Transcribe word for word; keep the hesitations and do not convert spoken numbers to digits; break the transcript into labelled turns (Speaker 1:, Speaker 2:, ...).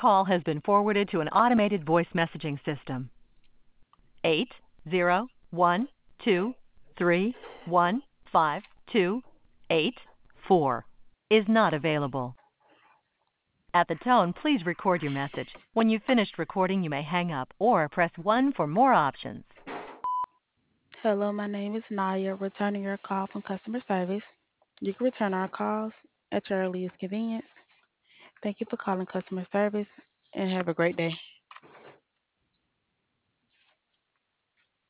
Speaker 1: Call has been forwarded to an automated voice messaging system. Eight zero one two three one five two eight four is not available. At the tone, please record your message. When you've finished recording, you may hang up or press one for more options.
Speaker 2: Hello, my name is Naya, returning your call from customer service. You can return our calls at your earliest convenience. Thank you for calling customer service and have a great day.